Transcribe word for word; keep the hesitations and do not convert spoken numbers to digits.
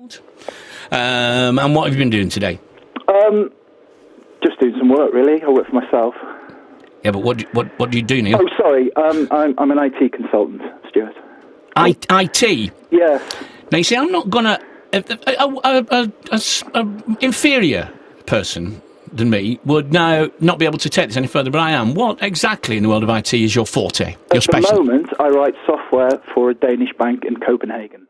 Um, and what have you been doing today? Um, just doing some work, really. I work for myself. Yeah, but what do, what what do you do, Neil? Oh, sorry. Um, I'm I'm an I T consultant, Stuart. I, IT? Yes. Now, you see, I'm not going to... A, a, a, a, a, a inferior person than me would now not be able to take this any further, but I am. What exactly in the world of I T is your forte, your At specialty? the moment, I write software for a Danish bank in Copenhagen.